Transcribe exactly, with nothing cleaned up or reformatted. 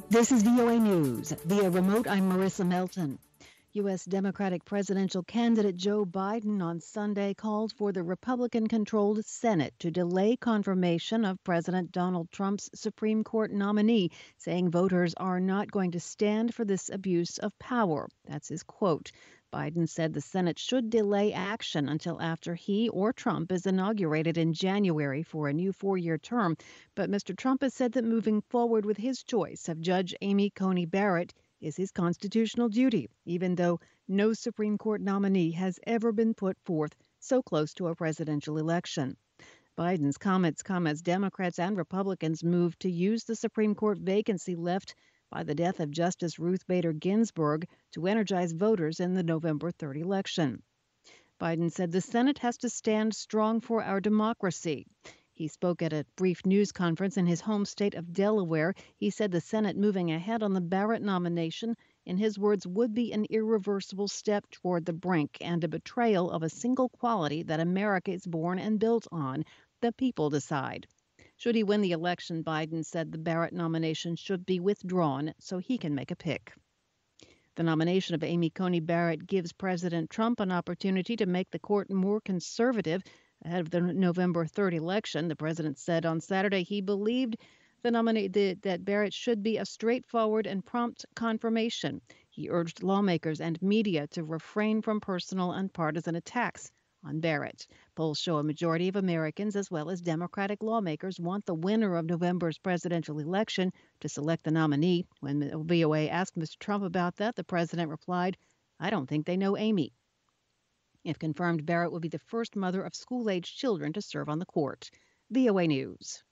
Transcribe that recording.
This is V O A News. Via remote, I'm Marissa Melton. U S. Democratic presidential candidate Joe Biden on Sunday called for the Republican-controlled Senate to delay confirmation of President Donald Trump's Supreme Court nominee, saying voters are not going to stand for this abuse of power. That's his quote. Biden said the Senate should delay action until after he or Trump is inaugurated in January for a new four-year term. But Mister Trump has said that moving forward with his choice of Judge Amy Coney Barrett is his constitutional duty, even though no Supreme Court nominee has ever been put forth so close to a presidential election. Biden's comments come as Democrats and Republicans move to use the Supreme Court vacancy left by the death of Justice Ruth Bader Ginsburg to energize voters in the November third election. Biden said the Senate has to stand strong for our democracy. He spoke at a brief news conference in his home state of Delaware. He said the Senate moving ahead on the Barrett nomination, in his words, would be an irreversible step toward the brink and a betrayal of a single quality that America is born and built on: the people decide. Should he win the election, Biden said the Barrett nomination should be withdrawn so he can make a pick. The nomination of Amy Coney Barrett gives President Trump an opportunity to make the court more conservative ahead of the November third election. The president said on Saturday he believed the nominee the, that Barrett should be a straightforward and prompt confirmation. He urged lawmakers and media to refrain from personal and partisan attacks on Barrett. Polls show a majority of Americans, as well as Democratic lawmakers, want the winner of November's presidential election to select the nominee. When V O A asked Mister Trump about that, the president replied, "I don't think they know Amy." If confirmed, Barrett would be the first mother of school-aged children to serve on the court. V O A News.